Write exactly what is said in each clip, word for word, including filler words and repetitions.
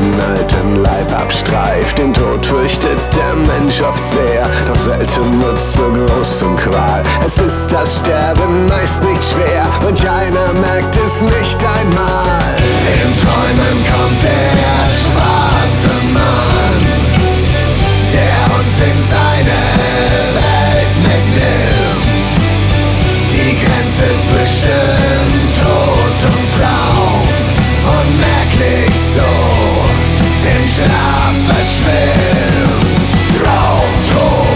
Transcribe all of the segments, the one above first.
seinen alten Leib abstreift. Den Tod fürchtet der Mensch oft sehr, doch selten wird's so groß und Qual. Es ist das Sterben meist nicht schwer, manch einer merkt es nicht einmal. In Träumen kommt der schwarze Mann, der uns in seine Welt mitnimmt. Die Grenze zwischen Tod und Traum unmerklich so im Schlaf verschwimmt. Traumtod.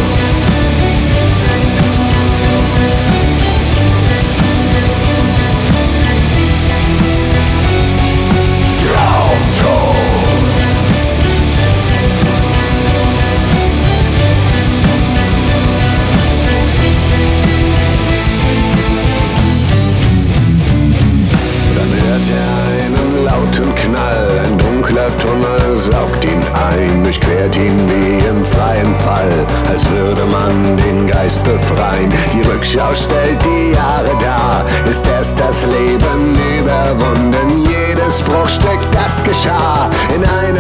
Ein dunkler Tunnel saugt ihn ein, durchquert ihn wie im freien Fall, als würde man den Geist befreien. Die Rückschau stellt die Jahre dar, ist erst das Leben überwunden. Jedes Bruchstück, das geschah, in einem